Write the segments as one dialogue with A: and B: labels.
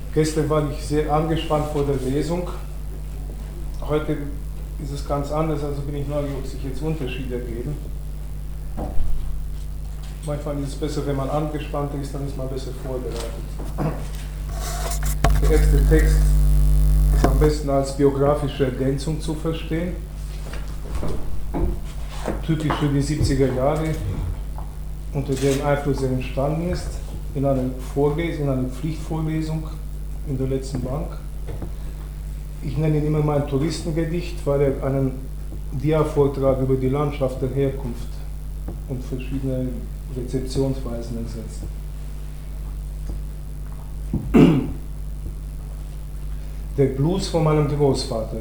A: Gestern war ich sehr angespannt vor der Lesung. Heute ist es ganz anders, also bin ich neugierig, ob sich jetzt Unterschiede ergeben. Manchmal ist es besser, wenn man angespannt ist, dann ist man besser vorbereitet. Der erste Text ist am besten als biografische Ergänzung zu verstehen. Typisch für die 70er Jahre, unter deren Einfluss er entstanden ist, in einer Pflichtvorlesung in der letzten Bank. Ich nenne ihn immer mein Touristengedicht, weil er einen Dia-Vortrag über die Landschaft der Herkunft und verschiedene Rezeptionsweisen ersetzt. Der Blues von meinem Großvater.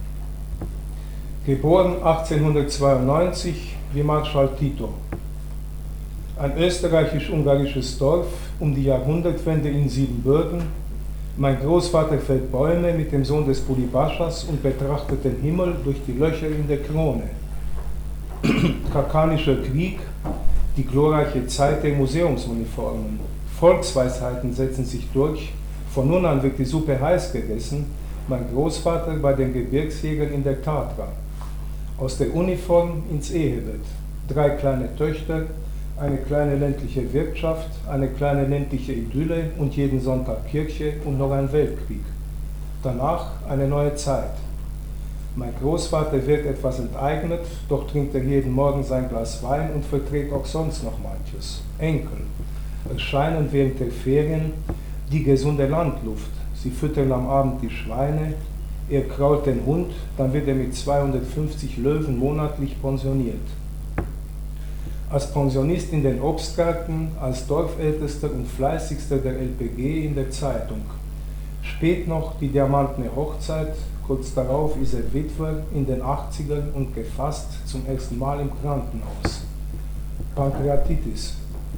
A: Geboren 1892 wie Marschall Tito. Ein österreichisch-ungarisches Dorf um die Jahrhundertwende in Siebenbürgen. Mein Großvater fällt Bäume mit dem Sohn des Bulibaschas und betrachtet den Himmel durch die Löcher in der Krone. Kakanischer Krieg, die glorreiche Zeit der Museumsuniformen. Volksweisheiten setzen sich durch, von nun an wird die Suppe heiß gegessen, mein Großvater bei den Gebirgsjägern in der Tatra. Aus der Uniform ins Ehebett, 3 kleine Töchter, eine kleine ländliche Wirtschaft, eine kleine ländliche Idylle und jeden Sonntag Kirche und noch ein Weltkrieg. Danach eine neue Zeit. Mein Großvater wird etwas enteignet, doch trinkt er jeden Morgen sein Glas Wein und verträgt auch sonst noch manches. Enkel erscheinen während der Ferien die gesunde Landluft. Sie füttern am Abend die Schweine, er krault den Hund, dann wird er mit 250 Löwen monatlich pensioniert. Als Pensionist in den Obstgärten, als Dorfältester und fleißigster der LPG in der Zeitung. Spät noch die diamantene Hochzeit, kurz darauf ist er Witwer in den 80ern und gefasst zum ersten Mal im Krankenhaus. Pankreatitis.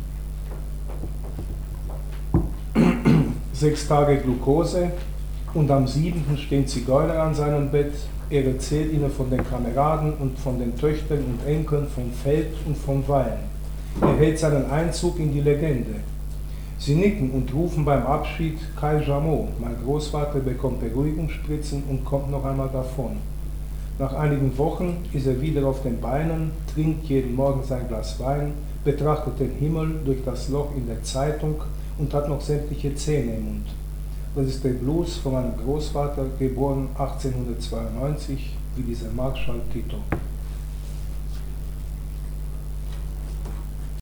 A: 6 Tage Glucose und am 7. stehen Zigeuner an seinem Bett. Er erzählt ihnen von den Kameraden und von den Töchtern und Enkeln, vom Feld und vom Wein. Er hält seinen Einzug in die Legende. Sie nicken und rufen beim Abschied Kai Jamot. Mein Großvater bekommt Beruhigungsspritzen und kommt noch einmal davon. Nach einigen Wochen ist er wieder auf den Beinen, trinkt jeden Morgen sein Glas Wein, betrachtet den Himmel durch das Loch in der Zeitung und hat noch sämtliche Zähne im Mund. Das ist der Blues von meinem Großvater, geboren 1892, wie dieser Marschall Tito.